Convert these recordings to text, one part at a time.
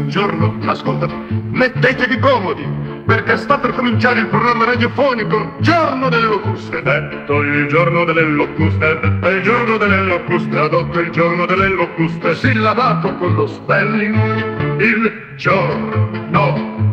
buongiorno, ascolta, mettetevi comodi, perché sta per cominciare il programma radiofonico Giorno delle Locuste. Detto il giorno delle locuste, detto il giorno delle locuste, tradotto il giorno delle locuste, sillabato con lo spelling, il giorno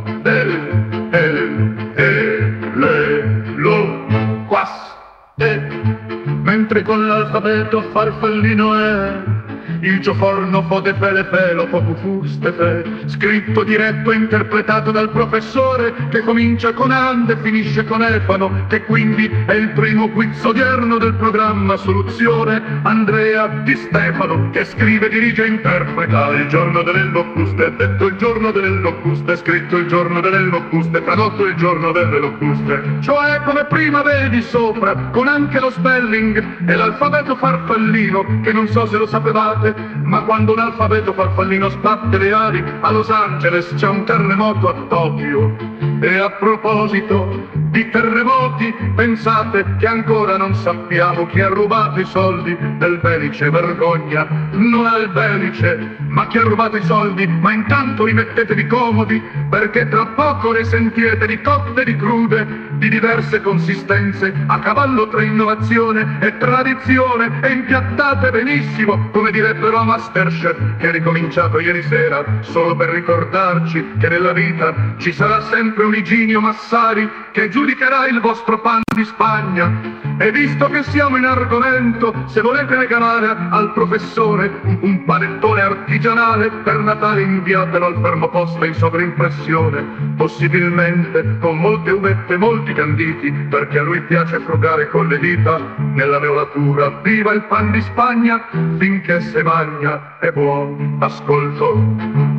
delle loquaste. Mentre con l'alfabeto farfallino è il gioforno fo de fe le fe lo fo fu fu ste fe, scritto diretto e interpretato dal professore, che comincia con and e finisce con efano, che quindi è il primo quiz odierno del programma Soluzione. Andrea Di Stefano, che scrive, dirige e interpreta il giorno delle locuste, detto il giorno delle locuste, scritto il giorno delle locuste, tradotto il giorno delle locuste, cioè come prima vedi sopra, con anche lo spelling e l'alfabeto farfallino, che non so se lo sapevate, ma quando un alfabeto farfallino sbatte le ali a Los Angeles c'è un terremoto a Tokyo. E a proposito di terremoti, pensate che ancora non sappiamo chi ha rubato i soldi del Belice. Vergogna, non è il Belice, ma chi ha rubato i soldi. Ma intanto rimettetevi comodi, perché tra poco ne sentirete di cotte e di crude, di diverse consistenze, a cavallo tra innovazione e tradizione, e impiattate benissimo, come direbbero a Masterchef, che è ricominciato ieri sera, solo per ricordarci che nella vita ci sarà sempre un Iginio Massari che giudicherà il vostro pan di Spagna. E visto che siamo in argomento, se volete regalare al professore un panettone artigianale per Natale, inviatelo al fermo posta in sovrimpressione, possibilmente con molte uvette e molti canditi, perché a lui piace frugare con le dita nella neolatura. Viva il pan di Spagna, finché se magna e buon ascolto.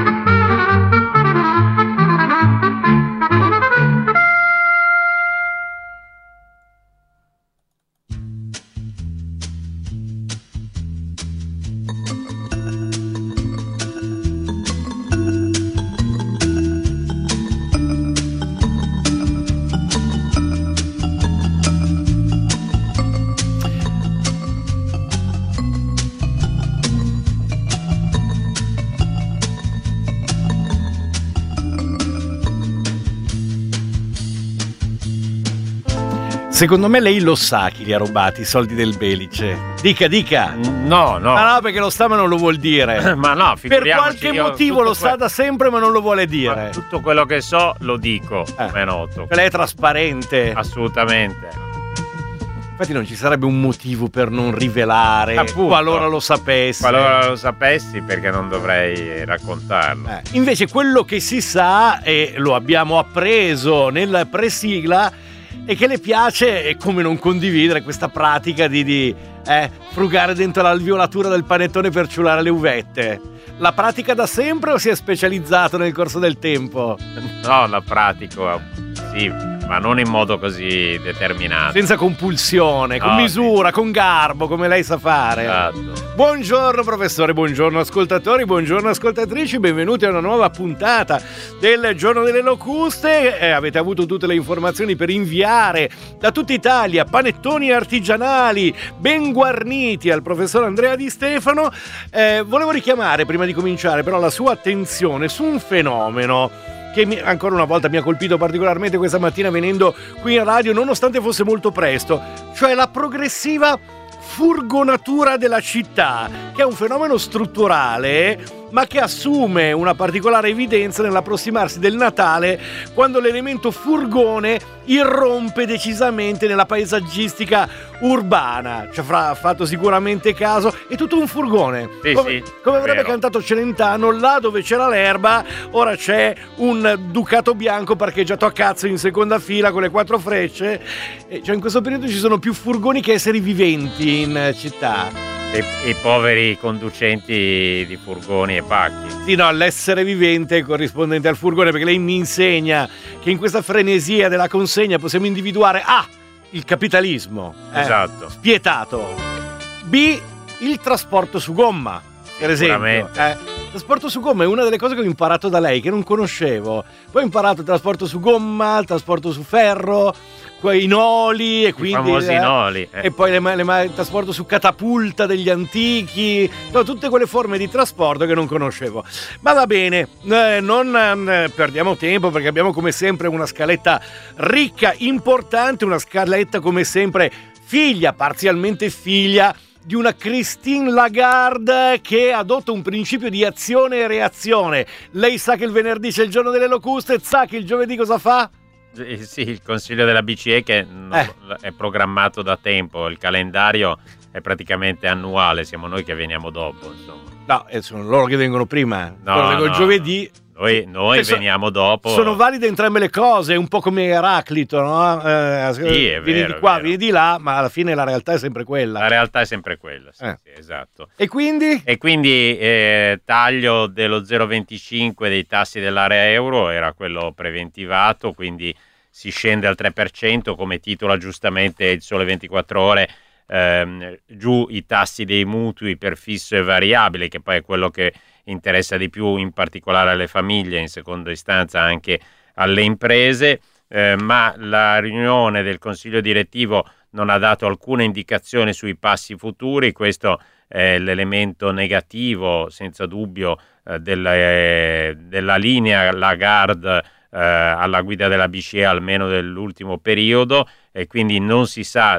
Secondo me lei lo sa chi li ha rubati i soldi del Belice. Dica. No. Ma no, perché lo sa ma non lo vuol dire. Ma no, per qualche motivo lo sa da sempre ma non lo vuole dire. Ma tutto quello che so lo dico, è noto. Lei è trasparente. Assolutamente. Infatti non ci sarebbe un motivo per non rivelare. Appunto. Qualora lo sapessi. Qualora lo sapessi, perché non dovrei raccontarlo. Invece quello che si sa, e lo abbiamo appreso nella presigla, e che le piace, e come non condividere questa pratica di frugare dentro l'alveolatura del panettone per ciulare le uvette. La pratica da sempre o si è specializzato nel corso del tempo? No, la pratico, sì, ma non in modo così determinato. Senza compulsione, con misura, con garbo, come lei sa fare. Esatto. Buongiorno professore, buongiorno ascoltatori, buongiorno ascoltatrici, benvenuti a una nuova puntata del Giorno delle Locuste. Avete avuto tutte le informazioni per inviare da tutta Italia panettoni artigianali ben guarniti al professor Andrea Di Stefano. Volevo richiamare, prima di cominciare, però la sua attenzione su un fenomeno che ancora una volta mi ha colpito particolarmente questa mattina venendo qui in radio, nonostante fosse molto presto, cioè la progressiva furgonatura della città, che è un fenomeno strutturale ma che assume una particolare evidenza nell'approssimarsi del Natale, quando l'elemento furgone irrompe decisamente nella paesaggistica urbana. Ci avrà fatto sicuramente caso. È tutto un furgone, come avrebbe cantato Celentano: là dove c'era l'erba ora c'è un Ducato bianco parcheggiato a cazzo in seconda fila con le 4 frecce. Cioè in questo periodo ci sono più furgoni che esseri viventi in città. I poveri conducenti di furgoni e pacchi. Sì, no, l'essere vivente corrispondente al furgone, perché lei mi insegna che in questa frenesia della consegna possiamo individuare A, il capitalismo, esatto, spietato, B, il trasporto su gomma, per esempio, trasporto su gomma è una delle cose che ho imparato da lei, che non conoscevo. Poi ho imparato il trasporto su gomma, il trasporto su ferro, i noli e quindi famosi noli. E poi il trasporto su catapulta degli antichi, no, tutte quelle forme di trasporto che non conoscevo. Ma va bene, non perdiamo tempo, perché abbiamo come sempre una scaletta ricca, importante, una scaletta come sempre parzialmente figlia di una Christine Lagarde che adotta un principio di azione e reazione. Lei sa che il venerdì c'è il giorno delle locuste, sa che il giovedì cosa fa? Sì, il consiglio della BCE che è programmato da tempo, il calendario è praticamente annuale, siamo noi che veniamo dopo, insomma. No, sono loro che vengono prima, il giovedì. Noi veniamo dopo. Sono valide entrambe le cose, è un po' come Eraclito, no? Sì, è vieni vero, di qua, è vero. vieni di là, ma alla fine la realtà è sempre quella. La realtà è sempre quella, sì, esatto. E quindi? Taglio dello 0,25 dei tassi dell'area euro, era quello preventivato, quindi si scende al 3%, come titola giustamente il Sole 24 Ore, giù i tassi dei mutui per fisso e variabile, che poi è quello che interessa di più in particolare alle famiglie, in seconda istanza anche alle imprese, ma la riunione del Consiglio direttivo non ha dato alcuna indicazione sui passi futuri. Questo è l'elemento negativo senza dubbio della linea Lagarde alla guida della BCE, almeno dell'ultimo periodo, e quindi non si sa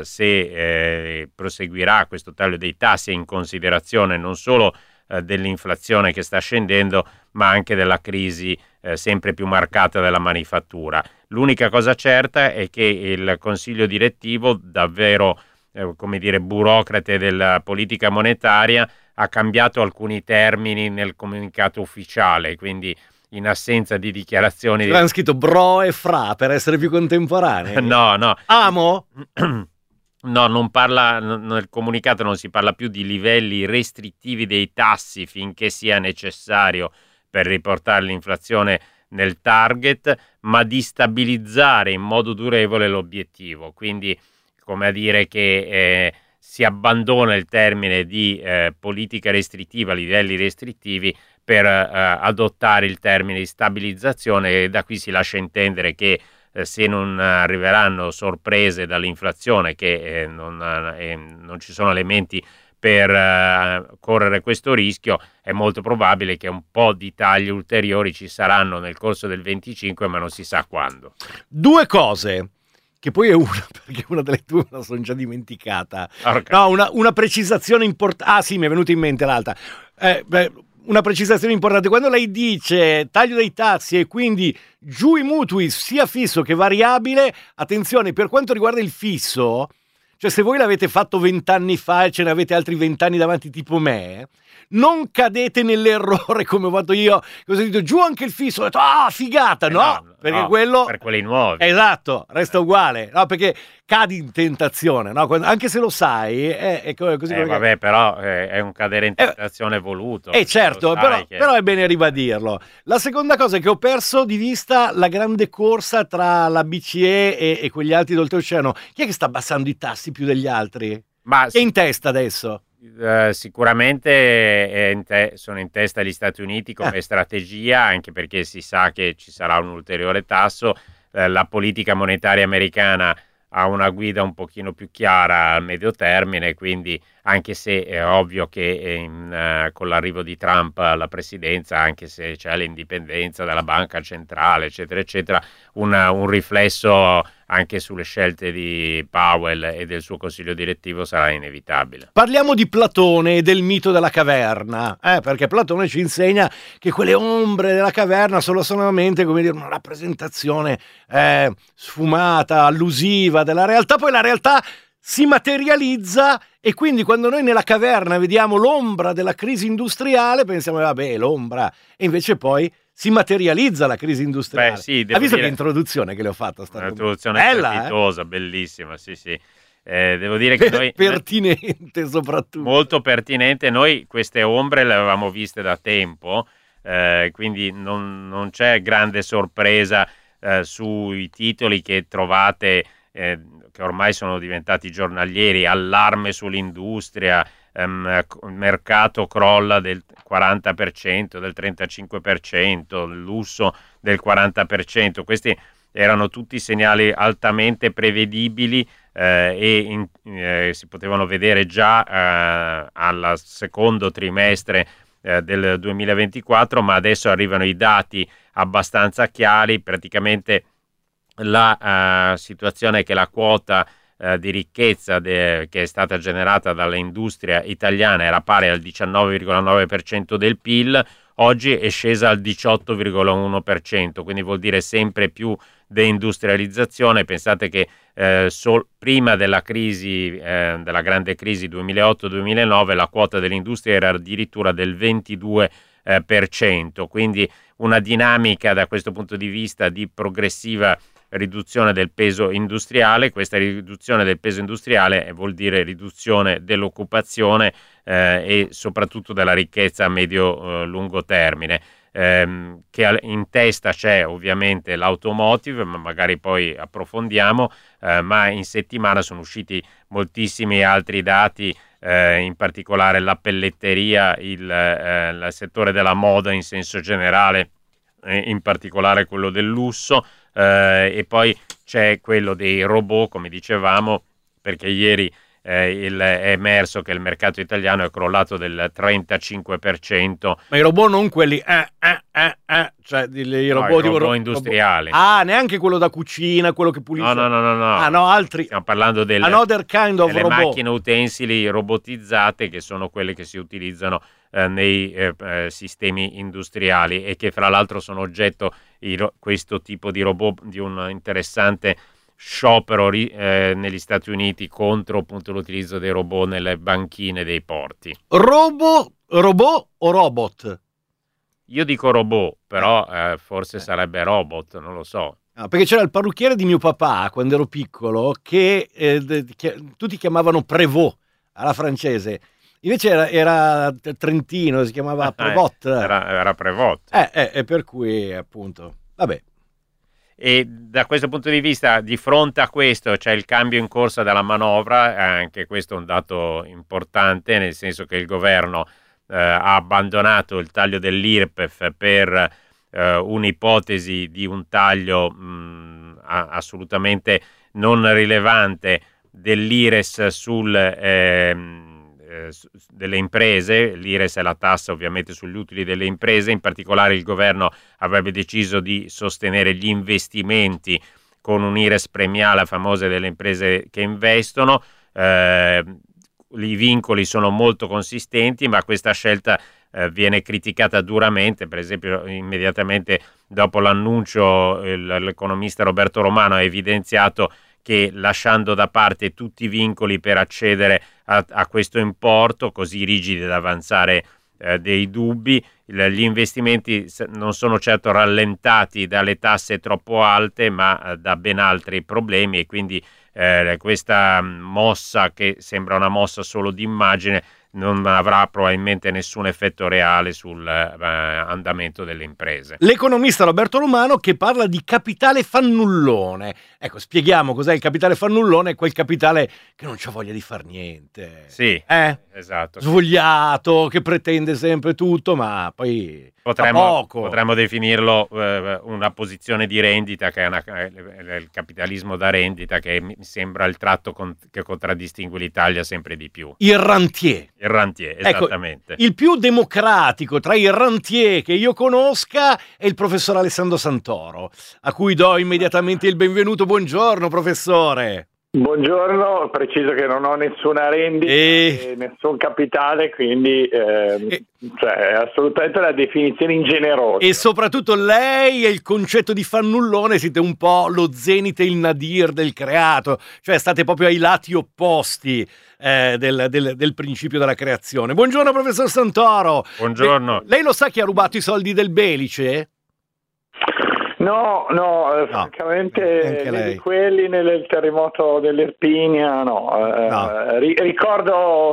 se proseguirà questo taglio dei tassi in considerazione non solo dell'inflazione che sta scendendo, ma anche della crisi sempre più marcata della manifattura. L'unica cosa certa è che il Consiglio direttivo, davvero burocrate della politica monetaria, ha cambiato alcuni termini nel comunicato ufficiale, quindi in assenza di dichiarazioni. Hanno scritto bro e fra per essere più contemporanei. No. Amo? No, non parla, nel comunicato non si parla più di livelli restrittivi dei tassi finché sia necessario per riportare l'inflazione nel target, ma di stabilizzare in modo durevole l'obiettivo. Quindi, come a dire che si abbandona il termine di politica restrittiva, livelli restrittivi, per adottare il termine di stabilizzazione, e da qui si lascia intendere che se non arriveranno sorprese dall'inflazione, che non ci sono elementi per correre questo rischio, è molto probabile che un po' di tagli ulteriori ci saranno nel corso del 25, ma non si sa quando. Due cose, che poi è una, perché una delle due me la sono già dimenticata. No, una precisazione importante. Ah sì, mi è venuta in mente l'altra. Una precisazione importante: quando lei dice taglio dei tassi e quindi giù i mutui sia fisso che variabile, attenzione, per quanto riguarda il fisso, cioè se voi l'avete fatto 20 anni fa e ce ne avete altri 20 anni davanti tipo me, non cadete nell'errore come ho fatto io, cosa ho detto giù anche il fisso, ho detto figata, no, perché quello per quelli nuovi, esatto, resta uguale, no, perché cadi in tentazione, no? Anche se lo sai, è così. Vabbè, però è un cadere in tentazione voluto. Certo, però è bene ribadirlo. La seconda cosa è che ho perso di vista la grande corsa tra la BCE e quegli altri d'oltreoceano. Chi è che sta abbassando i tassi più degli altri? Chi è in testa adesso? Sicuramente sono in testa gli Stati Uniti come strategia, anche perché si sa che ci sarà un ulteriore tasso. La politica monetaria americana ha una guida un pochino più chiara a medio termine, quindi anche se è ovvio che con l'arrivo di Trump alla presidenza, anche se c'è l'indipendenza della banca centrale eccetera eccetera, un riflesso anche sulle scelte di Powell e del suo consiglio direttivo sarà inevitabile. Parliamo di Platone e del mito della caverna, perché Platone ci insegna che quelle ombre della caverna sono solamente, come dire, una rappresentazione sfumata, allusiva della realtà. Poi la realtà si materializza e quindi quando noi nella caverna vediamo l'ombra della crisi industriale pensiamo vabbè, l'ombra, e invece poi si materializza la crisi industriale. Hai visto che introduzione che le ho fatto? Un'introduzione strepitosa, bellissima, sì. Devo dire che noi pertinente soprattutto. Molto pertinente. Noi queste ombre le avevamo viste da tempo, quindi non c'è grande sorpresa sui titoli che trovate, che ormai sono diventati giornalieri: allarme sull'industria, mercato crolla 40%, del 35%, il lusso del 40%. Questi erano tutti segnali altamente prevedibili si potevano vedere già al secondo trimestre del 2024, ma adesso arrivano i dati abbastanza chiari. Praticamente la situazione è che la quota di ricchezza che è stata generata dall'industria italiana era pari al 19,9% del PIL, oggi è scesa al 18,1%, quindi vuol dire sempre più deindustrializzazione. Pensate che prima della crisi, della grande crisi 2008-2009, la quota dell'industria era addirittura del 22%, quindi una dinamica da questo punto di vista di progressiva riduzione del peso industriale. Questa riduzione del peso industriale vuol dire riduzione dell'occupazione e soprattutto della ricchezza a medio-lungo termine. Che in testa c'è ovviamente l'automotive, ma magari poi approfondiamo, ma in settimana sono usciti moltissimi altri dati, in particolare la pelletteria, il settore della moda in senso generale, in particolare quello del lusso, e poi c'è quello dei robot, come dicevamo, perché ieri è emerso che il mercato italiano è crollato del 35%. Ma i robot non quelli cioè i robot, i robot industriali. Neanche quello da cucina, quello che pulisce. No. No, altri. Stiamo parlando another kind of delle robot. macchine utensili robotizzate, che sono quelle che si utilizzano nei sistemi industriali e che fra l'altro sono oggetto questo tipo di robot di un interessante sciopero negli Stati Uniti contro appunto l'utilizzo dei robot nelle banchine dei porti. Robot o robot? Io dico robot, però forse sarebbe robot, non lo so. Perché c'era il parrucchiere di mio papà quando ero piccolo che tutti chiamavano Prévost alla francese. Invece era trentino, si chiamava Prévost. Era Prévost. E per cui appunto, vabbè. E da questo punto di vista, di fronte a questo, c'è il cambio in corsa della manovra, anche questo è un dato importante, nel senso che il governo ha abbandonato il taglio dell'IRPEF per un'ipotesi di un taglio assolutamente non rilevante dell'IRES delle imprese. L'IRES è la tassa ovviamente sugli utili delle imprese. In particolare il governo avrebbe deciso di sostenere gli investimenti con un IRES premiale famosa delle imprese che investono. I vincoli sono molto consistenti, ma questa scelta viene criticata duramente. Per esempio, immediatamente dopo l'annuncio l'economista Roberto Romano ha evidenziato che lasciando da parte tutti i vincoli per accedere a questo importo, così rigidi da avanzare dei dubbi, gli investimenti non sono certo rallentati dalle tasse troppo alte, ma da ben altri problemi, e quindi questa mossa, che sembra una mossa solo di immagine, non avrà probabilmente nessun effetto reale sull'andamento delle imprese. L'economista Roberto Romano che parla di capitale fannullone. Ecco, spieghiamo cos'è il capitale fannullone: è quel capitale che non c'ha voglia di far niente. Sì, esatto. Svogliato, che pretende sempre tutto, ma poi potremmo definirlo una posizione di rendita, che è il capitalismo da rendita, che mi sembra il tratto che contraddistingue l'Italia sempre di più. Il rentier. Il rentier, esattamente. Ecco, il più democratico tra i rentier che io conosca è il professor Alessandro Santoro, a cui do immediatamente il benvenuto. Buongiorno, professore. Buongiorno, preciso che non ho nessuna rendita e nessun capitale, quindi cioè, è assolutamente una definizione ingenerosa. E soprattutto lei e il concetto di fannullone siete un po' lo zenit e il nadir del creato, cioè state proprio ai lati opposti del principio della creazione. Buongiorno, professor Santoro. Buongiorno. Lei lo sa chi ha rubato i soldi del Belice? No, francamente né di quelli nel terremoto dell'Irpinia, no. Ricordo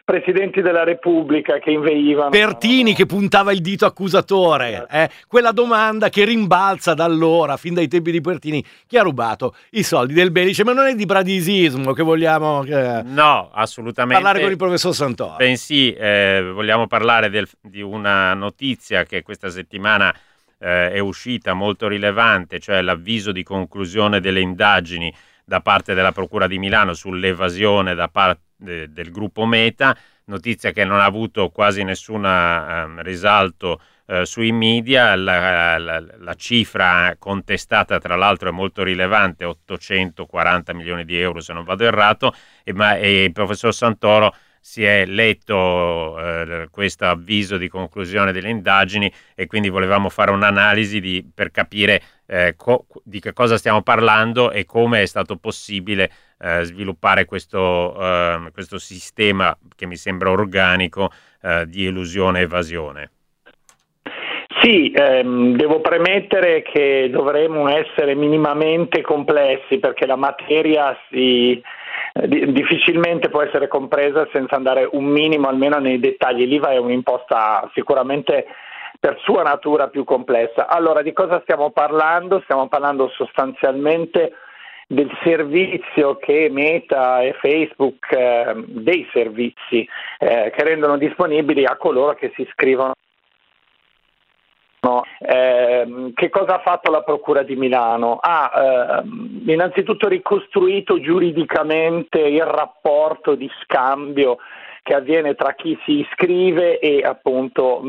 presidenti della Repubblica che inveivano. Pertini che puntava il dito accusatore, quella domanda che rimbalza da allora, fin dai tempi di Pertini, chi ha rubato i soldi del Belice? Ma non è di bradisismo che vogliamo no, assolutamente parlare con il professor Santoro. Bensì vogliamo parlare di una notizia che questa settimana è uscita molto rilevante, cioè l'avviso di conclusione delle indagini da parte della Procura di Milano sull'evasione da parte del gruppo Meta, notizia che non ha avuto quasi nessun risalto sui media. La cifra contestata tra l'altro è molto rilevante, 840 milioni di euro se non vado errato, e il professor Santoro si è letto questo avviso di conclusione delle indagini e quindi volevamo fare un'analisi per capire di che cosa stiamo parlando e come è stato possibile sviluppare questo sistema che mi sembra organico di elusione e evasione. Sì, devo premettere che dovremo essere minimamente complessi perché la materia difficilmente può essere compresa senza andare un minimo almeno nei dettagli. L'IVA è un'imposta sicuramente per sua natura più complessa. Allora, di cosa stiamo parlando? Stiamo parlando sostanzialmente del servizio che Meta e Facebook, dei servizi che rendono disponibili a coloro che si iscrivono. Che cosa ha fatto la Procura di Milano? Ha innanzitutto ricostruito giuridicamente il rapporto di scambio che avviene tra chi si iscrive e appunto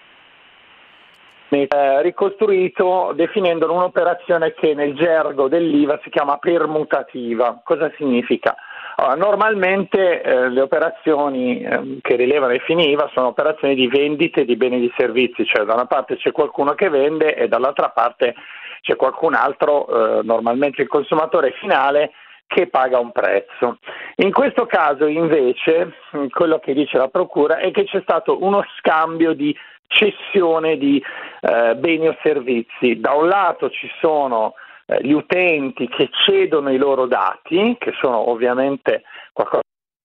ricostruito definendolo un'operazione che nel gergo dell'IVA si chiama permutativa. Cosa significa? Normalmente le operazioni che rilevano i fini IVA sono operazioni di vendite di beni e di servizi, cioè da una parte c'è qualcuno che vende e dall'altra parte c'è qualcun altro, normalmente il consumatore finale, che paga un prezzo. In questo caso invece quello che dice la Procura è che c'è stato uno scambio di cessione di beni o servizi. Da un lato ci sono gli utenti che cedono i loro dati, che sono ovviamente qualcosa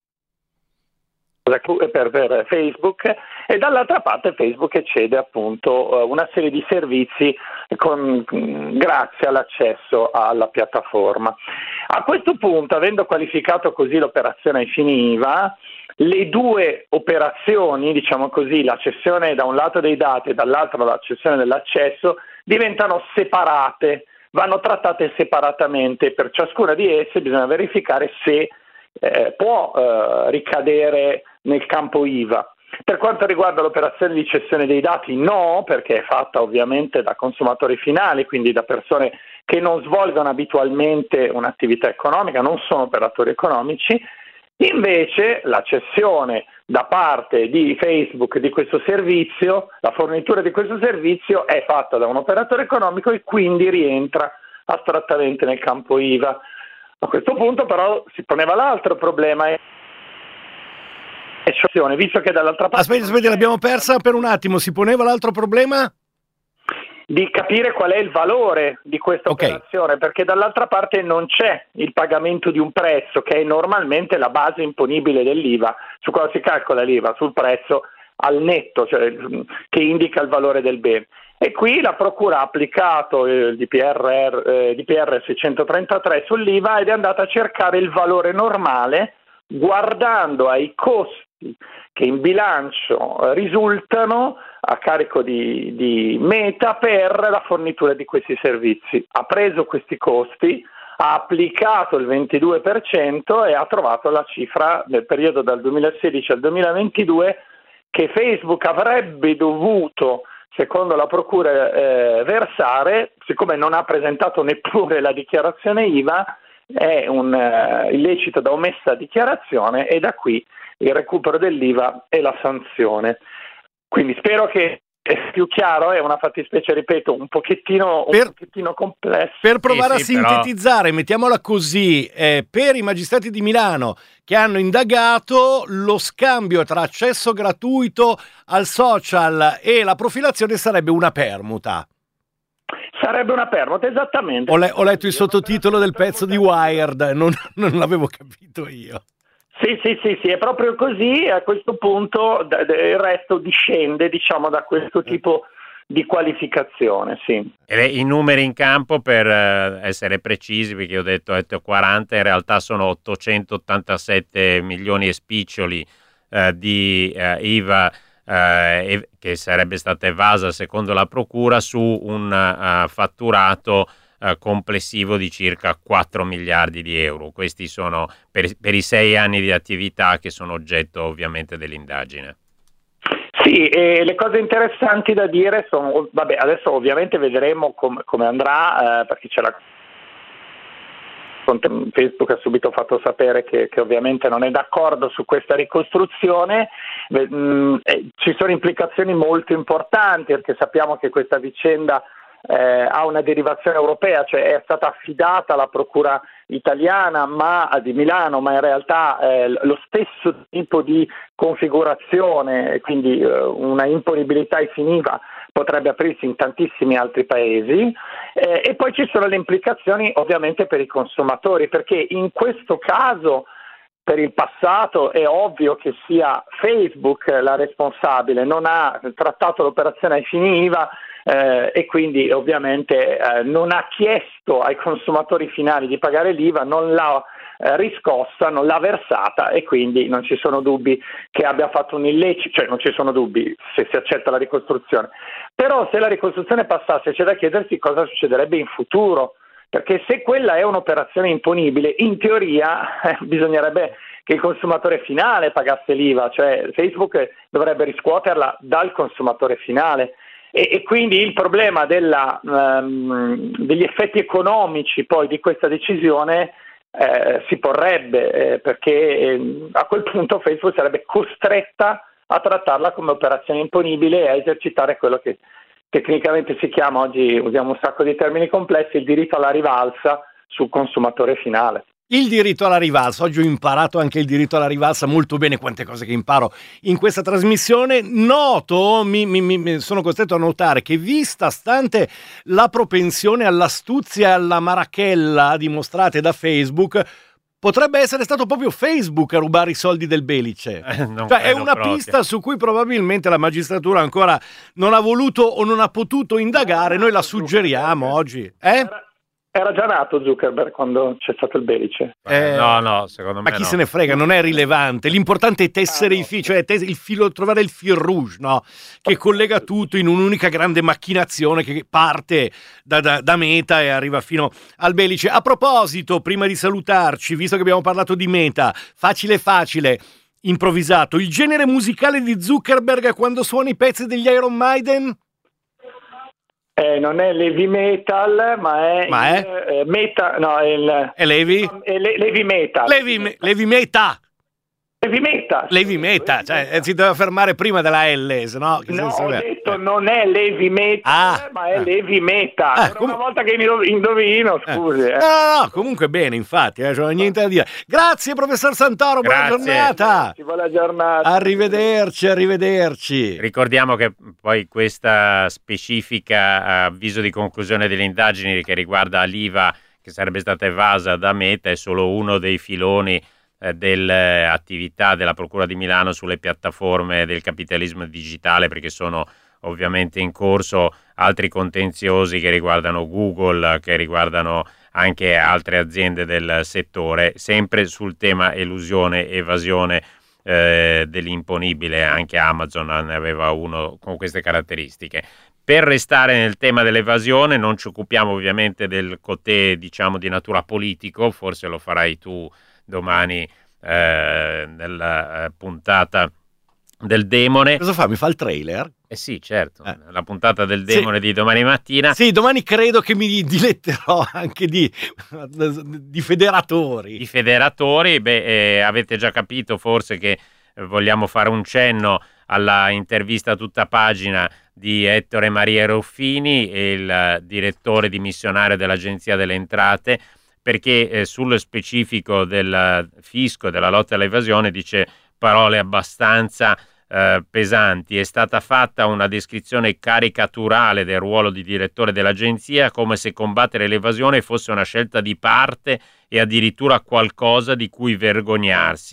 per Facebook, e dall'altra parte Facebook che cede appunto una serie di servizi grazie all'accesso alla piattaforma. A questo punto, avendo qualificato così l'operazione ai fini IVA, le due operazioni, diciamo così, la cessione da un lato dei dati e dall'altro la cessione dell'accesso, diventano separate, vanno trattate separatamente. Per ciascuna di esse bisogna verificare se può ricadere nel campo IVA. Per quanto riguarda l'operazione di cessione dei dati, no, perché è fatta ovviamente da consumatori finali, quindi da persone che non svolgono abitualmente un'attività economica, non sono operatori economici. Invece la cessione da parte di Facebook di questo servizio, la fornitura di questo servizio è fatta da un operatore economico e quindi rientra astrattamente nel campo IVA. A questo punto però si poneva l'altro problema, visto che dall'altra parte... Aspetta, l'abbiamo persa per un attimo, si poneva l'altro problema? Di capire qual è il valore di questa operazione, perché dall'altra parte non c'è il pagamento di un prezzo, che è normalmente la base imponibile dell'IVA, su cosa si calcola l'IVA, sul prezzo al netto, cioè che indica il valore del bene. E qui la Procura ha applicato il DPR 633 sull'IVA ed è andata a cercare il valore normale guardando ai costi che in bilancio risultano a carico di Meta per la fornitura di questi servizi. Ha preso questi costi, ha applicato il 22% e ha trovato la cifra nel periodo dal 2016 al 2022 che Facebook avrebbe dovuto, secondo la Procura, versare. Siccome non ha presentato neppure la dichiarazione IVA, è un illecito da omessa dichiarazione e da qui il recupero dell'IVA e la sanzione. Quindi spero che sia più chiaro, è una fattispecie, ripeto, un pochettino complessa. Per provare a sintetizzare, però, mettiamola così, per i magistrati di Milano che hanno indagato, lo scambio tra accesso gratuito al social e la profilazione sarebbe una permuta. Sarebbe una permuta, esattamente. Ho letto il sottotitolo del pezzo di Wired, non l'avevo capito io. Sì, è proprio così, e a questo punto il resto discende, diciamo, da questo tipo di qualificazione, sì. E i numeri in campo, per essere precisi, perché io ho detto 40, in realtà sono 887 milioni e spiccioli di IVA che sarebbe stata evasa secondo la procura su un fatturato complessivo di circa 4 miliardi di euro. Questi sono per i 6 anni di attività che sono oggetto ovviamente dell'indagine. Sì, e le cose interessanti da dire sono, vabbè, adesso ovviamente vedremo come andrà, perché c'è Facebook ha subito fatto sapere che ovviamente non è d'accordo su questa ricostruzione. Ci sono implicazioni molto importanti, perché sappiamo che questa vicenda ha una derivazione europea, cioè è stata affidata alla procura italiana di Milano, ma in realtà lo stesso tipo di configurazione, quindi una imponibilità ai fini IVA potrebbe aprirsi in tantissimi altri paesi, e poi ci sono le implicazioni ovviamente per i consumatori, perché in questo caso per il passato è ovvio che sia Facebook la responsabile, non ha trattato l'operazione ai fini IVA e quindi ovviamente non ha chiesto ai consumatori finali di pagare l'IVA, non l'ha riscossa, non l'ha versata, e quindi non ci sono dubbi che abbia fatto un illecito, cioè non ci sono dubbi se si accetta la ricostruzione. Però se la ricostruzione passasse c'è da chiedersi cosa succederebbe in futuro, perché se quella è un'operazione imponibile, in teoria bisognerebbe che il consumatore finale pagasse l'IVA, cioè Facebook dovrebbe riscuoterla dal consumatore finale, e quindi il problema degli effetti economici poi di questa decisione si porrebbe, perché a quel punto Facebook sarebbe costretta a trattarla come operazione imponibile e a esercitare quello che tecnicamente si chiama, oggi usiamo un sacco di termini complessi, il diritto alla rivalsa sul consumatore finale. Il diritto alla rivalsa, oggi ho imparato anche il diritto alla rivalsa, molto bene, quante cose che imparo in questa trasmissione. Noto, sono costretto a notare che, vista stante la propensione all'astuzia e alla marachella dimostrate da Facebook, potrebbe essere stato proprio Facebook a rubare i soldi del Belice. Cioè, è una pista su cui probabilmente la magistratura ancora non ha voluto o non ha potuto indagare, noi la suggeriamo oggi. Era già nato Zuckerberg quando c'è stato il Belice. No, secondo me ma chi se ne frega, non è rilevante. L'importante è tessere i fili, cioè il filo, trovare il fil rouge, no? Che collega tutto in un'unica grande macchinazione che parte da Meta e arriva fino al Belice. A proposito, prima di salutarci, visto che abbiamo parlato di Meta, facile, improvvisato, il genere musicale di Zuckerberg quando suona i pezzi degli Iron Maiden? Non è l'heavy metal, ma è? È l'heavy? L'heavy metal. L'heavy meta. Heavy metal. L'heavy metal, cioè si doveva fermare prima della L, no? Ho detto non è l'heavy metal, ma è l'heavy metal. Una volta che indovino, scusi. No, comunque bene, infatti, non ho niente da dire. Grazie professor Santoro, buona giornata. Buona giornata. Arrivederci. Ricordiamo che poi questa specifica avviso di conclusione delle indagini che riguarda l'IVA che sarebbe stata evasa da Meta è solo uno dei filoni delle attività della Procura di Milano sulle piattaforme del capitalismo digitale, perché sono ovviamente in corso altri contenziosi che riguardano Google, che riguardano anche altre aziende del settore, sempre sul tema elusione, evasione dell'imponibile. Anche Amazon ne aveva uno con queste caratteristiche. Per restare nel tema dell'evasione, non ci occupiamo ovviamente del côté, diciamo, di natura politico, forse lo farai tu domani nella puntata del Demone. Cosa fa? Mi fa il trailer? Sì, certo, la puntata del Demone di domani mattina. Sì, domani credo che mi diletterò anche di federatori. I federatori, avete già capito forse che vogliamo fare un cenno alla intervista a tutta pagina di Ettore Maria Ruffini, il direttore dimissionario dell'Agenzia delle Entrate, perché sullo specifico del fisco e della lotta all'evasione dice parole abbastanza pesanti. È stata fatta una descrizione caricaturale del ruolo di direttore dell'agenzia, come se combattere l'evasione fosse una scelta di parte e addirittura qualcosa di cui vergognarsi.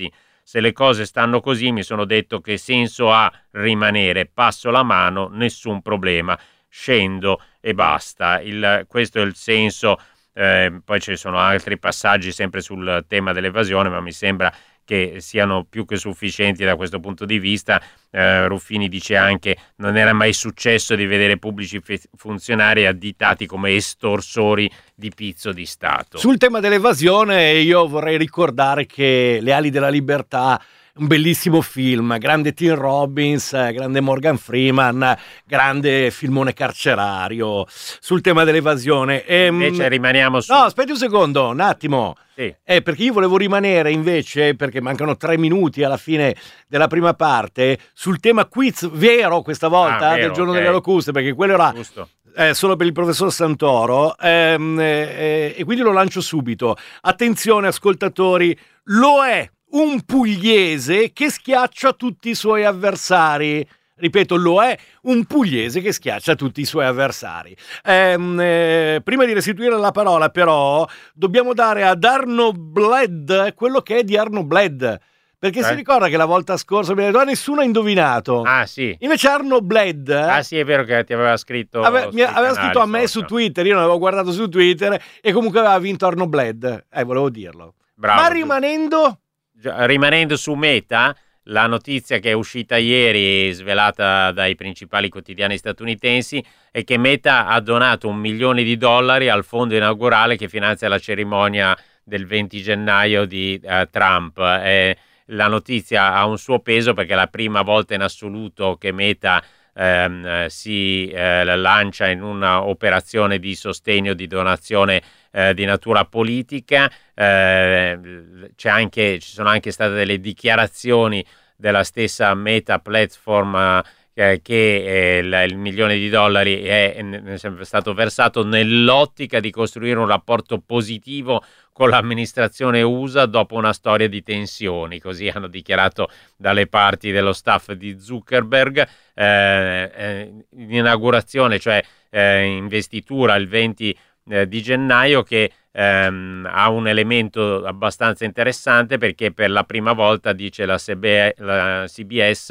se le cose stanno così mi sono detto che senso ha rimanere, passo la mano, nessun problema, scendo e basta. Questo è il senso. Poi ci sono altri passaggi sempre sul tema dell'evasione, ma mi sembra che siano più che sufficienti da questo punto di vista. Ruffini dice anche: non era mai successo di vedere pubblici funzionari additati come estorsori di pizzo di Stato. Sul tema dell'evasione io vorrei ricordare che Le ali della libertà, un bellissimo film, grande Tim Robbins, grande Morgan Freeman, grande filmone carcerario sul tema dell'evasione. Invece rimaniamo su... No, aspetti un secondo, un attimo. Sì. Perché io volevo rimanere invece, perché mancano 3 minuti alla fine della prima parte, sul tema quiz vero questa volta, vero, del giorno okay. delle locuste, perché quello era... Giusto. Solo per il professor Santoro, e quindi lo lancio subito. Attenzione ascoltatori, lo è un pugliese che schiaccia tutti i suoi avversari. Ripeto, lo è un pugliese che schiaccia tutti i suoi avversari. Prima di restituire la parola, però, dobbiamo dare ad Arno Bled quello che è di Arno Bled. Perché si ricorda che la volta scorsa abbiamo detto nessuno ha indovinato. Ah, sì. Invece Arno Bled... Ah, sì, è vero che ti aveva scritto... aveva scritto a me su Twitter, io non avevo guardato su Twitter, e comunque aveva vinto Arno Bled. Volevo dirlo. Bravo. Ma rimanendo su Meta, la notizia che è uscita ieri, svelata dai principali quotidiani statunitensi, è che Meta ha donato $1 milione al fondo inaugurale che finanzia la cerimonia del 20 gennaio di Trump. La notizia ha un suo peso perché è la prima volta in assoluto che Meta si lancia in una operazione di sostegno, di donazione di natura politica. Ci sono anche state delle dichiarazioni della stessa Meta Platform che il $1 milione è sempre stato versato nell'ottica di costruire un rapporto positivo con l'amministrazione USA dopo una storia di tensioni, così hanno dichiarato dalle parti dello staff di Zuckerberg. Inaugurazione, cioè investitura il 20 di gennaio, che ha un elemento abbastanza interessante, perché per la prima volta, dice la CBS,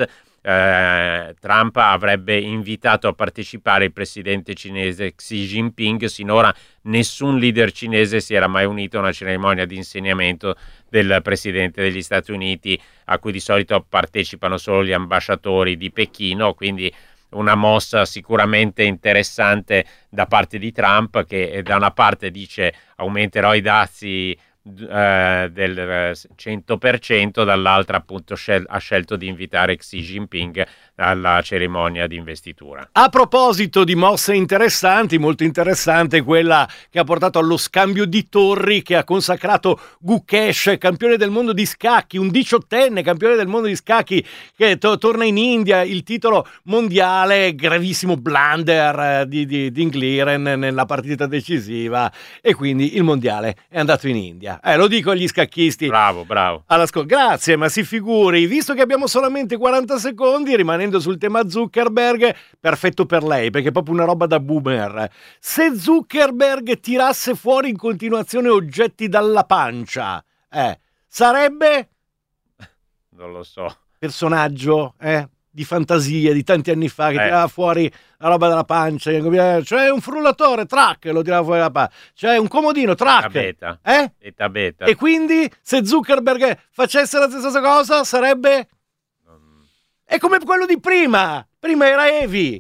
Trump avrebbe invitato a partecipare il presidente cinese Xi Jinping. Sinora nessun leader cinese si era mai unito a una cerimonia di insediamento del presidente degli Stati Uniti, a cui di solito partecipano solo gli ambasciatori di Pechino, quindi una mossa sicuramente interessante da parte di Trump, che da una parte dice aumenterò i dazi del 100%, dall'altra appunto ha scelto di invitare Xi Jinping alla cerimonia di investitura. A proposito di mosse interessanti, molto interessante quella che ha portato allo scambio di torri, che ha consacrato Gukesh, campione del mondo di scacchi, un 18enne campione del mondo di scacchi che torna in India, il titolo mondiale, gravissimo blunder di Inglieren nella partita decisiva, e quindi il mondiale è andato in India. Lo dico agli scacchisti. Bravo. Grazie, ma si figuri, visto che abbiamo solamente 40 secondi, rimanendo sul tema Zuckerberg, perfetto per lei, perché è proprio una roba da boomer. Se Zuckerberg tirasse fuori in continuazione oggetti dalla pancia, sarebbe? Non lo so. Personaggio, di fantasia di tanti anni fa, che tirava fuori la roba dalla pancia, c'è un frullatore, track, lo tirava fuori dalla pancia, c'è un comodino, track, beta. E quindi se Zuckerberg facesse la stessa cosa sarebbe? È come quello di prima era Evi.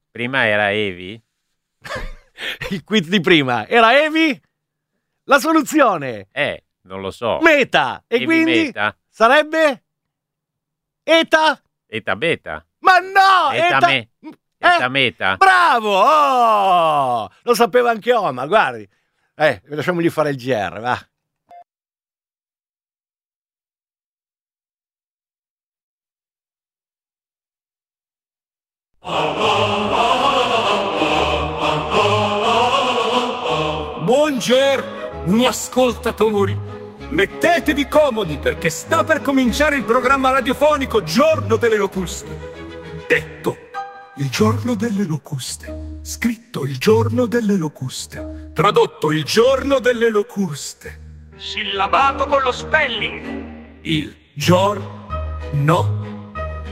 Il quiz di prima era Evi, la soluzione non lo so, Meta, e Evi quindi Meta. Sarebbe Eta beta. Ma no, Eta Meta. Bravo! Lo sapeva anche Omar, guardi. Lasciamogli fare il GR, va. Buongiorno ascoltatori, mettetevi comodi perché sta per cominciare il programma radiofonico Giorno delle Locuste. Detto il Giorno delle Locuste, scritto il Giorno delle Locuste, tradotto il Giorno delle Locuste, sillabato con lo spelling, il giorno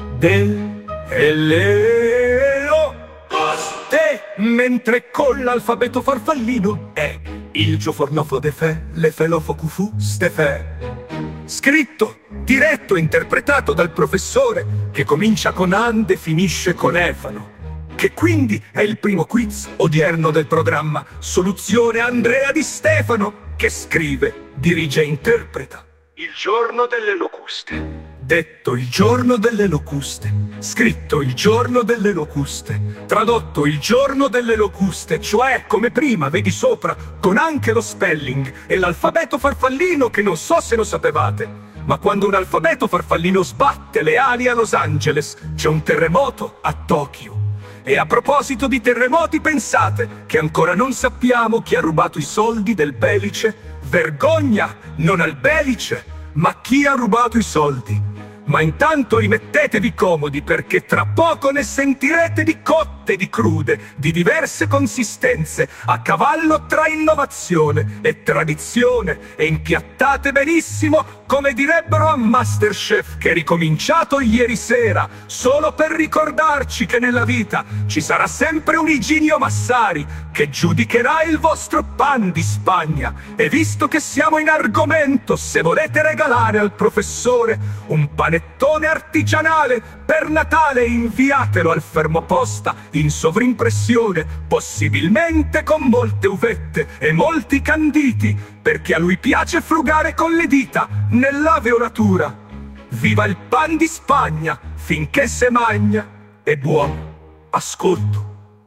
delle locuste, mentre con l'alfabeto farfallino è il giofornofo de fe, le felofocufu ste fe. Scritto, diretto e interpretato dal professore, che comincia con ande e finisce con efano, che quindi è il primo quiz odierno del programma Soluzione Andrea Di Stefano, che scrive, dirige e interpreta Il giorno delle locuste. Detto il giorno delle locuste, scritto il giorno delle locuste, tradotto il giorno delle locuste, cioè come prima, vedi sopra, con anche lo spelling e l'alfabeto farfallino, che non so se lo sapevate, ma quando un alfabeto farfallino sbatte le ali a Los Angeles, c'è un terremoto a Tokyo. E a proposito di terremoti, pensate che ancora non sappiamo chi ha rubato i soldi del Belice. Vergogna, non al Belice, ma chi ha rubato i soldi. Ma intanto rimettetevi comodi, perché tra poco ne sentirete di cotte, di crude, di diverse consistenze, a cavallo tra innovazione e tradizione, e impiattate benissimo, come direbbero a MasterChef, che è ricominciato ieri sera, solo per ricordarci che nella vita ci sarà sempre un Iginio Massari che giudicherà il vostro pan di Spagna. E visto che siamo in argomento, se volete regalare al professore un panettone artigianale per Natale, inviatelo al fermoposta in sovrimpressione, possibilmente con molte uvette e molti canditi, perché a lui piace frugare con le dita nell'aveolatura. Viva il pan di Spagna, finché se magna, e buon ascolto.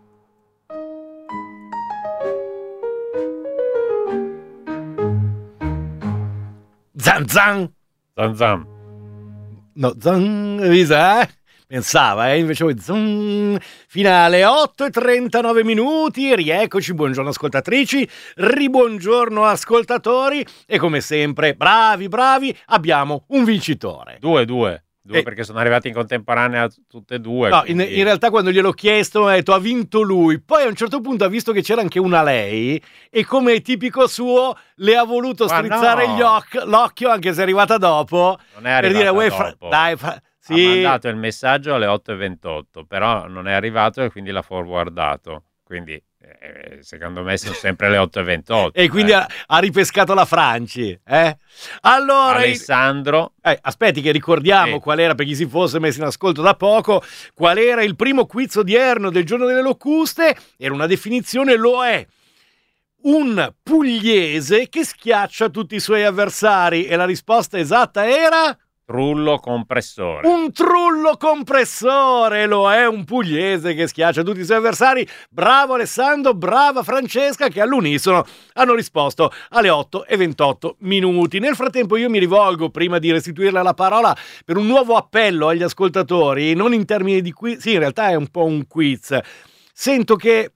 Zan zan! Zan zan. No, zan, pensava, invece poi zan. Finale 8:39 minuti, rieccoci, buongiorno ascoltatrici, ribuongiorno ascoltatori, e come sempre, bravi, abbiamo un vincitore. Due, perché sono arrivati in contemporanea tutte e due. No, quindi... in realtà quando gliel'ho chiesto ha detto ha vinto lui, poi a un certo punto ha visto che c'era anche una lei e, come è tipico suo, le ha voluto strizzare l'occhio, anche se è arrivata dopo, non è arrivata per dire dopo. Sì. Ha mandato il messaggio alle 8:28, però non è arrivato e quindi l'ha forwardato, quindi secondo me sono sempre le 8:28. E quindi ha ripescato la Franci, Allora, Alessandro, aspetti che ricordiamo qual era, per chi si fosse messo in ascolto da poco, qual era il primo quiz odierno del giorno delle locuste. Era una definizione, lo è un pugliese che schiaccia tutti i suoi avversari, e la risposta esatta era... trullo compressore. Un trullo compressore, lo è un pugliese che schiaccia tutti i suoi avversari. Bravo Alessandro, brava Francesca, che all'unisono hanno risposto alle 8:28 minuti. Nel frattempo io mi rivolgo, prima di restituirle la parola, per un nuovo appello agli ascoltatori, non in termini di quiz, sì, in realtà è un po' un quiz. Sento che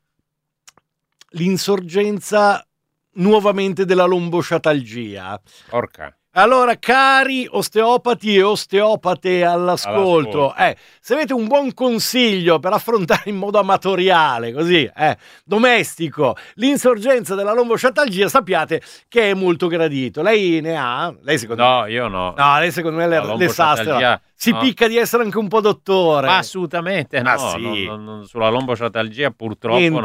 l'insorgenza nuovamente della lombosciatalgia. Porca. Allora, cari osteopati e osteopate all'ascolto, se avete un buon consiglio per affrontare in modo amatoriale, così, domestico, l'insorgenza della lombosciatalgia, sappiate che è molto gradito. Lei ne ha? Lei secondo me? No, io no. No, lei secondo me le sa. Si picca di essere anche un po' dottore. Ma assolutamente no. Sì. Sulla lombosciatalgia purtroppo niente.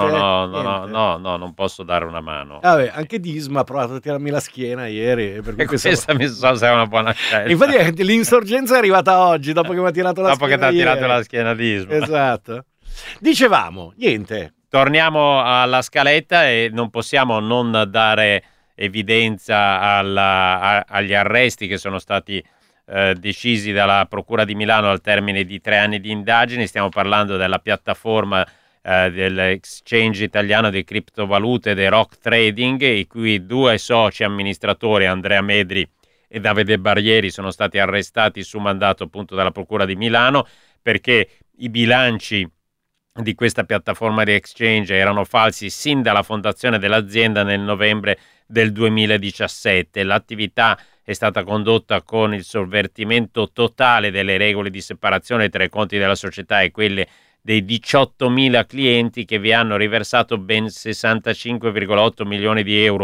Non posso dare una mano. Vabbè, anche Disma ha provato a tirarmi la schiena ieri. Per cui questa mi so se è una buona scelta. Infatti l'insorgenza è arrivata oggi, dopo che mi ha tirato la schiena. Dopo che ti ha tirato la schiena Disma. Esatto. Dicevamo, niente. Torniamo alla scaletta e non possiamo non dare evidenza agli arresti che sono stati decisi dalla Procura di Milano al termine di 3 anni di indagini. Stiamo parlando della piattaforma dell'exchange italiano di criptovalute, The Rock Trading, i cui 2 soci amministratori, Andrea Medri e Davide Barrieri, sono stati arrestati su mandato appunto dalla Procura di Milano, perché i bilanci di questa piattaforma di exchange erano falsi sin dalla fondazione dell'azienda nel novembre del 2017. L'attività è stata condotta con il sovvertimento totale delle regole di separazione tra i conti della società e quelle dei 18.000 clienti, che vi hanno riversato ben 65,8 milioni di euro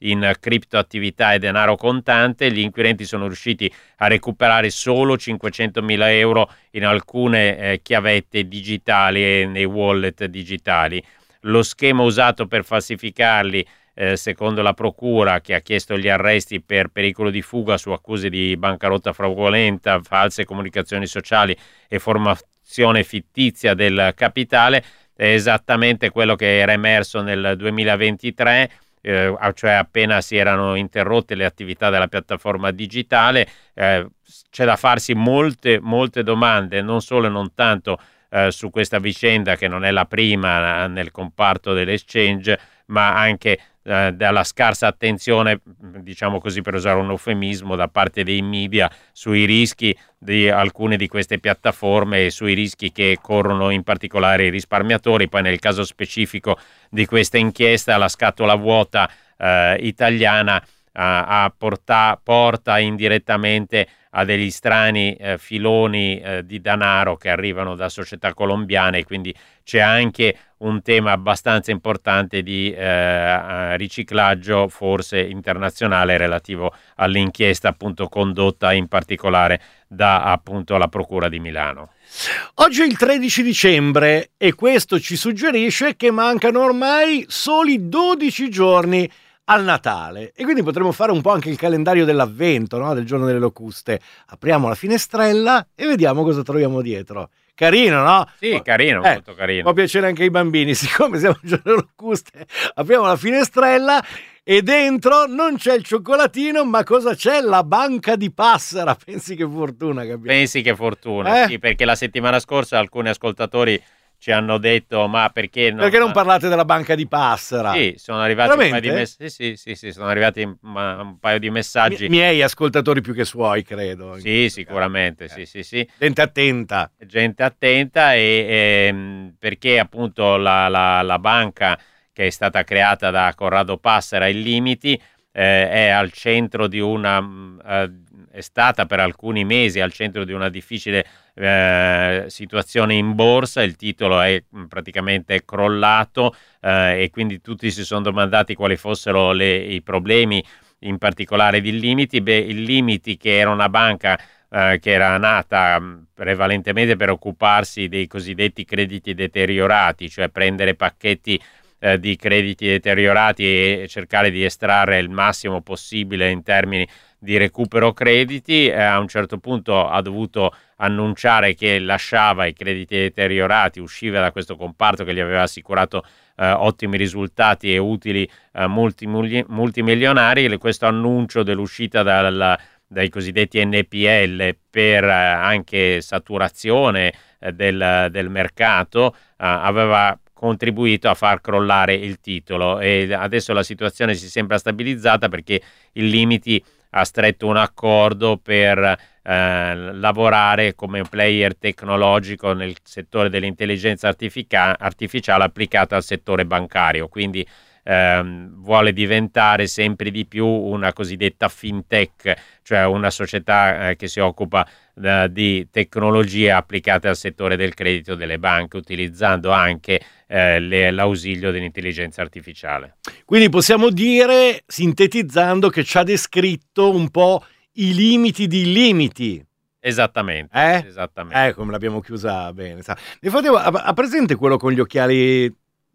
in criptoattività e denaro contante. Gli inquirenti sono riusciti a recuperare solo 500.000 euro in alcune chiavette digitali e nei wallet digitali. Lo schema usato per falsificarli, secondo la procura, che ha chiesto gli arresti per pericolo di fuga su accuse di bancarotta fraudolenta, false comunicazioni sociali e formazione fittizia del capitale, è esattamente quello che era emerso nel 2023, cioè appena si erano interrotte le attività della piattaforma digitale. C'è da farsi molte domande, non solo e non tanto su questa vicenda, che non è la prima nel comparto dell'exchange, ma anche dalla scarsa attenzione, diciamo così per usare un eufemismo, da parte dei media sui rischi di alcune di queste piattaforme e sui rischi che corrono in particolare i risparmiatori. Poi nel caso specifico di questa inchiesta, la scatola vuota italiana porta indirettamente a degli strani filoni di denaro che arrivano da società colombiane, e quindi c'è anche un tema abbastanza importante di riciclaggio, forse internazionale, relativo all'inchiesta appunto condotta in particolare da appunto la Procura di Milano. Oggi è il 13 dicembre e questo ci suggerisce che mancano ormai soli 12 giorni al Natale, e quindi potremmo fare un po' anche il calendario dell'avvento, no? Del giorno delle locuste. Apriamo la finestrella e vediamo cosa troviamo dietro. Carino, no? Sì, carino, molto carino. Può piacere anche ai bambini. Siccome siamo al giorno delle locuste, apriamo la finestrella e dentro non c'è il cioccolatino, ma cosa c'è? La banca di Passera. Pensi che fortuna che abbiamo. Pensi che fortuna, sì, perché la settimana scorsa alcuni ascoltatori ci hanno detto: ma perché non parlate della banca di Passera? Sì, sono arrivati un paio di messaggi. Sì, sono arrivati un paio di messaggi. Miei ascoltatori più che suoi, credo. Sì, sicuramente, sì. Gente attenta. E perché appunto la banca che è stata creata da Corrado Passera, Illimity, è al centro di è stata per alcuni mesi al centro di una difficile situazione in borsa. Il titolo è praticamente crollato, e quindi tutti si sono domandati quali fossero i problemi, in particolare di Illimity. Illimity, che era una banca che era nata prevalentemente per occuparsi dei cosiddetti crediti deteriorati, cioè prendere pacchetti di crediti deteriorati e cercare di estrarre il massimo possibile in termini di recupero crediti. A un certo punto ha dovuto annunciare che lasciava i crediti deteriorati, usciva da questo comparto che gli aveva assicurato ottimi risultati e utili multimilionari. Questo annuncio dell'uscita dai cosiddetti NPL per anche saturazione del mercato aveva contribuito a far crollare il titolo, e adesso la situazione si sembra stabilizzata perché Illimity ha stretto un accordo per lavorare come player tecnologico nel settore dell'intelligenza artificiale applicata al settore bancario, quindi vuole diventare sempre di più una cosiddetta fintech, cioè una società che si occupa di tecnologie applicate al settore del credito delle banche, utilizzando anche l'ausilio dell'intelligenza artificiale. Quindi possiamo dire, sintetizzando, che ci ha descritto un po' i limiti di Illimity. Esattamente. Esattamente. Come l'abbiamo chiusa bene. Infatti, ha presente quello con gli occhiali?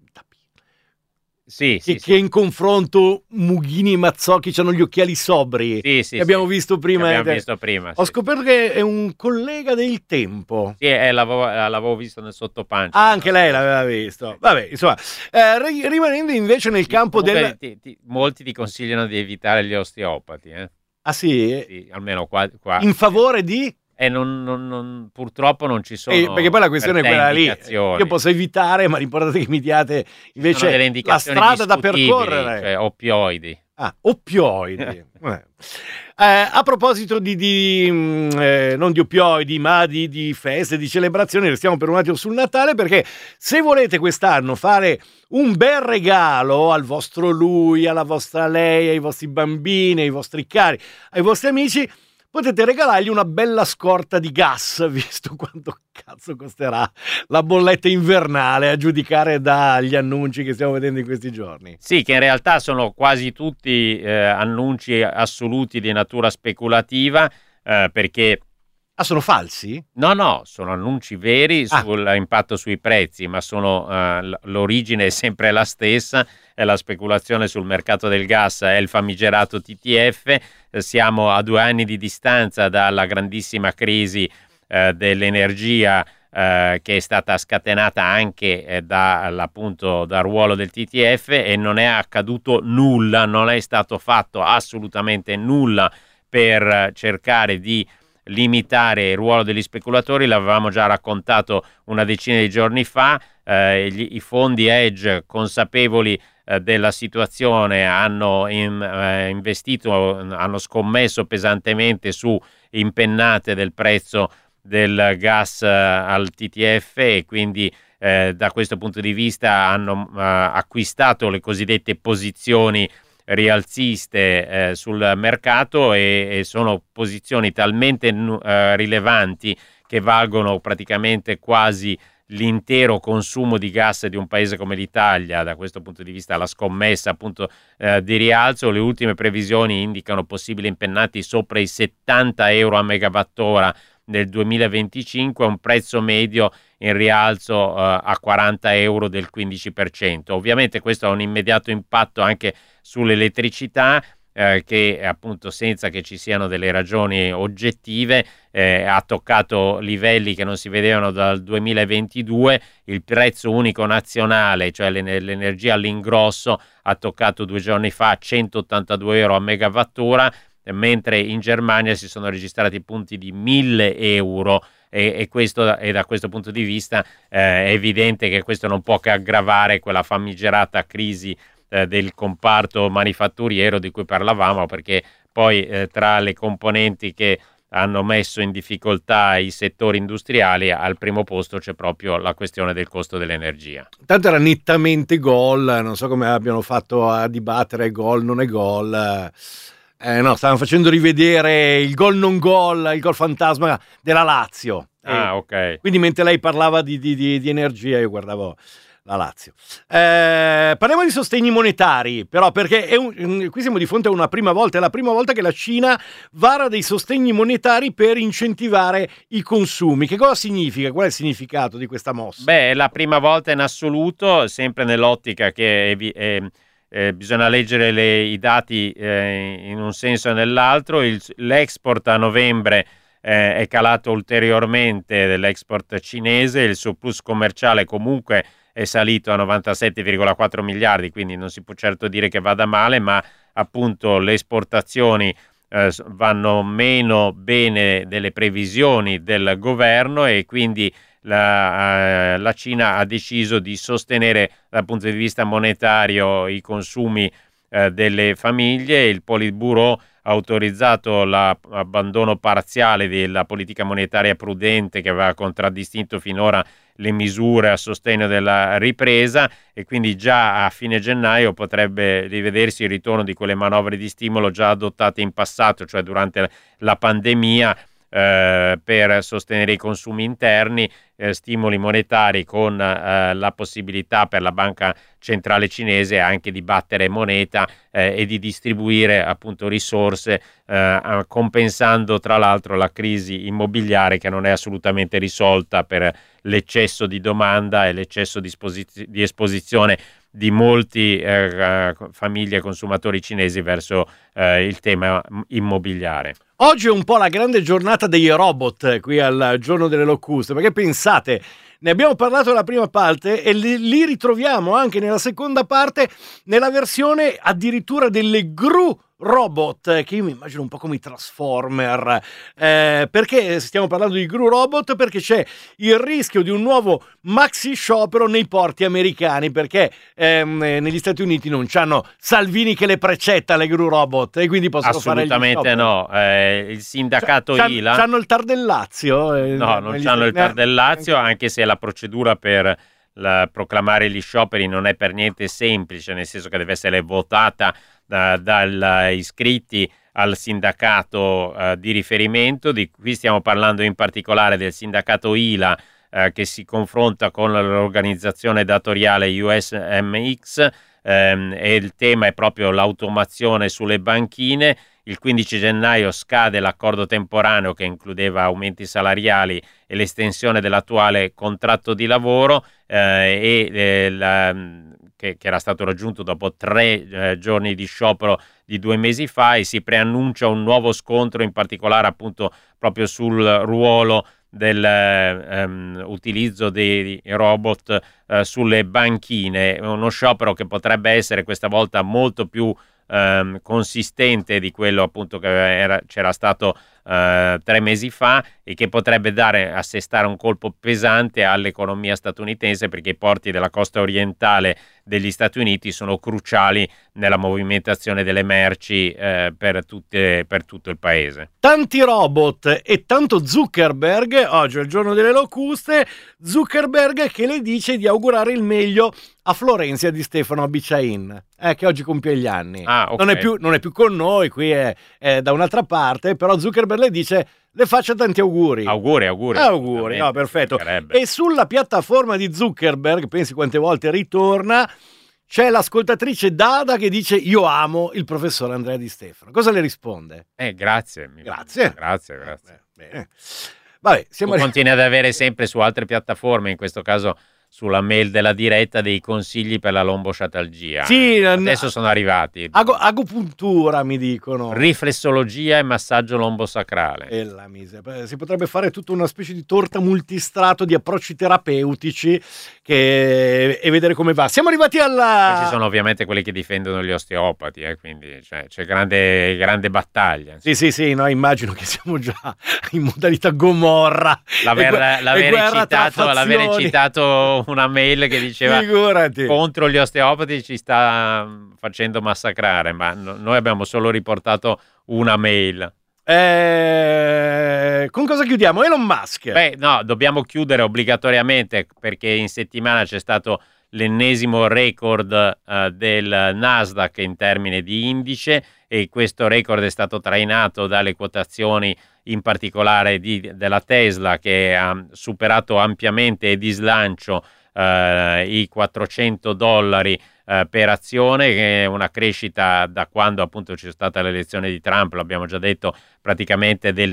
Sì, che in confronto Mughini e Mazzocchi hanno gli occhiali sobri, che abbiamo visto prima. Ho sì. scoperto che è un collega del Tempo. Sì, l'avevo visto nel sottopancia. Anche lei l'aveva visto. Vabbè, insomma, rimanendo invece nel campo del... Molti ti consigliano di evitare gli osteopati. Ah sì? Sì, almeno qua. In favore di... purtroppo non ci sono, perché poi la questione è quella lì. Io posso evitare, ma l'importante è che mi diate invece la strada da percorrere, cioè oppioidi. Oppioidi. A proposito non di oppioidi, ma di feste, di celebrazioni, restiamo per un attimo sul Natale, perché se volete quest'anno fare un bel regalo al vostro lui, alla vostra lei, ai vostri bambini, ai vostri cari, ai vostri amici, potete regalargli una bella scorta di gas, visto quanto cazzo costerà la bolletta invernale, a giudicare dagli annunci che stiamo vedendo in questi giorni. Sì, che in realtà sono quasi tutti annunci assoluti di natura speculativa, perché... Ah, sono falsi? No, sono annunci veri sull'impatto sui prezzi, ma l'origine è sempre la stessa, è la speculazione sul mercato del gas, è il famigerato TTF. Siamo a 2 anni di distanza dalla grandissima crisi dell'energia che è stata scatenata anche dal ruolo del TTF, e non è accaduto nulla, non è stato fatto assolutamente nulla per cercare di limitare il ruolo degli speculatori. L'avevamo già raccontato una decina di giorni fa. I fondi hedge, consapevoli della situazione, hanno investito, hanno scommesso pesantemente su impennate del prezzo del gas al TTF, e quindi da questo punto di vista hanno acquistato le cosiddette posizioni rialziste sul mercato, e sono posizioni talmente rilevanti che valgono praticamente quasi l'intero consumo di gas di un paese come l'Italia. Da questo punto di vista la scommessa appunto di rialzo. Le ultime previsioni indicano possibili impennati sopra i 70 euro a megawattora nel 2025, un prezzo medio in rialzo a 40 euro del 15%. Ovviamente questo ha un immediato impatto anche sull'elettricità, che appunto, senza che ci siano delle ragioni oggettive, ha toccato livelli che non si vedevano dal 2022. Il prezzo unico nazionale, cioè l'energia all'ingrosso, ha toccato 2 giorni fa 182 euro a megawattora, mentre in Germania si sono registrati punti di 1.000 euro, e da questo punto di vista è evidente che questo non può che aggravare quella famigerata crisi del comparto manifatturiero di cui parlavamo, perché poi tra le componenti che hanno messo in difficoltà i settori industriali, al primo posto c'è proprio la questione del costo dell'energia. Tanto era nettamente gol, non so come abbiano fatto a dibattere gol non è gol. No, stavano facendo rivedere il gol non gol, il gol fantasma della Lazio. Ok. Quindi mentre lei parlava di energia, io guardavo la Lazio. Parliamo di sostegni monetari, però, perché qui siamo di fronte a una prima volta. È la prima volta che la Cina vara dei sostegni monetari per incentivare i consumi. Che cosa significa? Qual è il significato di questa mossa? Beh, è la prima volta in assoluto, sempre nell'ottica che bisogna leggere i dati in un senso e nell'altro. L'export a novembre è calato ulteriormente dell'export cinese, il surplus commerciale comunque è salito a 97,4 miliardi, quindi non si può certo dire che vada male, ma appunto le esportazioni vanno meno bene delle previsioni del governo, e quindi la Cina ha deciso di sostenere dal punto di vista monetario i consumi delle famiglie. Il Politburo ha autorizzato l'abbandono parziale della politica monetaria prudente che aveva contraddistinto finora le misure a sostegno della ripresa, e quindi già a fine gennaio potrebbe rivedersi il ritorno di quelle manovre di stimolo già adottate in passato, cioè durante la pandemia, per sostenere i consumi interni, stimoli monetari con la possibilità per la banca centrale cinese anche di battere moneta e di distribuire appunto risorse, compensando tra l'altro la crisi immobiliare, che non è assolutamente risolta per l'eccesso di domanda e l'eccesso di esposizione di molti famiglie e consumatori cinesi verso il tema immobiliare. Oggi è un po' la grande giornata dei robot qui al Giorno delle Locuste, perché pensate, ne abbiamo parlato nella prima parte e li ritroviamo anche nella seconda parte, nella versione addirittura delle gru robot, che io mi immagino un po' come i Transformer. Perché stiamo parlando di gru robot? Perché c'è il rischio di un nuovo maxi sciopero nei porti americani, perché negli Stati Uniti non c'hanno Salvini che le precetta le gru robot, e quindi possono assolutamente fare no. Il sindacato ILA c'hanno il TAR del Lazio? No, non c'hanno il TAR del Lazio, anche se la procedura per proclamare gli scioperi non è per niente semplice, nel senso che deve essere votata dagli iscritti al sindacato di riferimento. Di qui stiamo parlando in particolare del sindacato ILA, che si confronta con l'organizzazione datoriale USMX, e il tema è proprio l'automazione sulle banchine. Il 15 gennaio scade l'accordo temporaneo che includeva aumenti salariali e l'estensione dell'attuale contratto di lavoro, che era stato raggiunto dopo 3 giorni di sciopero di 2 mesi fa, e si preannuncia un nuovo scontro, in particolare appunto proprio sul ruolo dell'utilizzo dei robot sulle banchine. Uno sciopero che potrebbe essere questa volta molto più consistente di quello appunto che c'era stato 3 mesi fa, e che potrebbe assestare un colpo pesante all'economia statunitense, perché i porti della costa orientale degli Stati Uniti sono cruciali nella movimentazione delle merci per tutto il paese. Tanti robot e tanto Zuckerberg. Oggi è il giorno delle locuste. Zuckerberg che le dice di augurare il meglio a Florenzia Di Stefano Abiciain, che oggi compie gli anni. Okay. Non è più con noi, qui è da un'altra parte, però Zuckerberg le dice: le faccia tanti auguri. Auguri. No, perfetto. E sulla piattaforma di Zuckerberg, pensi quante volte ritorna, c'è l'ascoltatrice Dada che dice: io amo il professor Andrea Di Stefano. Cosa le risponde? Grazie. Grazie. Bene. Vabbè, continui ad avere sempre su altre piattaforme, in questo caso sulla mail della diretta, dei consigli per la lombosciatalgia. Sì, adesso sono arrivati. Agopuntura, mi dicono. Riflessologia e massaggio lombosacrale. E la miseria. Si potrebbe fare tutta una specie di torta multistrato di approcci terapeutici e vedere come va. Siamo arrivati alla... Ci sono ovviamente quelli che difendono gli osteopati, quindi c'è grande battaglia. Sì, no, immagino che siamo già in modalità Gomorra. L'aver citato una mail che diceva: figurati, contro gli osteopati ci sta facendo massacrare, ma noi abbiamo solo riportato una mail. Con cosa chiudiamo? Elon Musk. No, dobbiamo chiudere obbligatoriamente, perché in settimana c'è stato l'ennesimo record del Nasdaq in termini di indice, e questo record è stato trainato dalle quotazioni, in particolare della Tesla, che ha superato ampiamente e di slancio i $400 per azione, che è una crescita da quando appunto c'è stata l'elezione di Trump, l'abbiamo già detto, praticamente del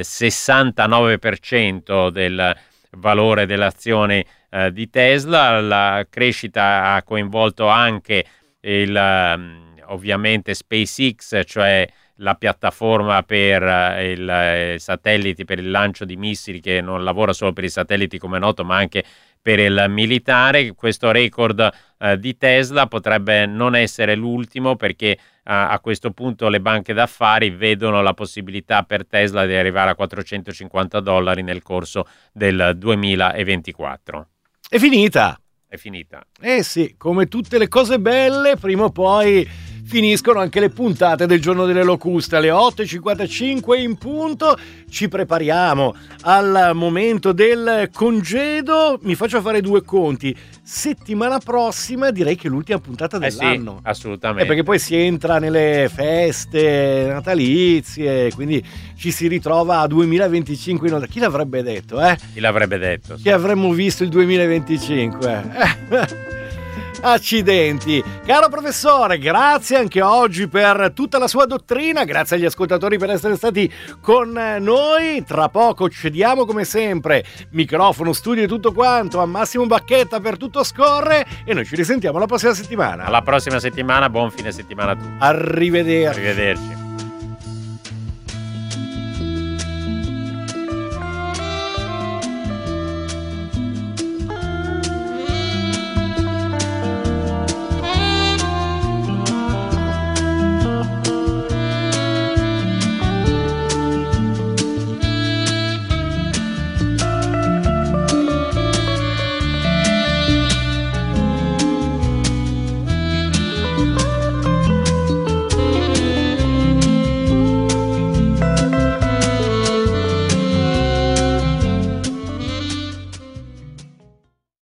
69% del valore delle azioni di Tesla. La crescita ha coinvolto anche ovviamente SpaceX, cioè la piattaforma per i satelliti, per il lancio di missili, che non lavora solo per i satelliti come è noto, ma anche per il militare. Questo record di Tesla potrebbe non essere l'ultimo, perché a questo punto le banche d'affari vedono la possibilità per Tesla di arrivare a $450 nel corso del 2024. È finita. Sì, come tutte le cose belle, prima o poi finiscono anche le puntate del Giorno delle Locuste. Alle 8:55 in punto ci prepariamo al momento del congedo. Mi faccio fare 2 conti. Settimana prossima direi che è l'ultima puntata dell'anno. Sì, assolutamente. Perché poi si entra nelle feste natalizie, quindi ci si ritrova a 2025 in onda. Chi l'avrebbe detto, Chi l'avrebbe detto? Che avremmo visto il 2025. Accidenti. Caro professore, grazie anche oggi per tutta la sua dottrina, grazie agli ascoltatori per essere stati con noi. Tra poco cediamo come sempre microfono, studio e tutto quanto a Massimo Bacchetta per Tutto Scorre, e noi ci risentiamo la prossima settimana. Alla prossima settimana, buon fine settimana a tutti. Arrivederci. Arrivederci.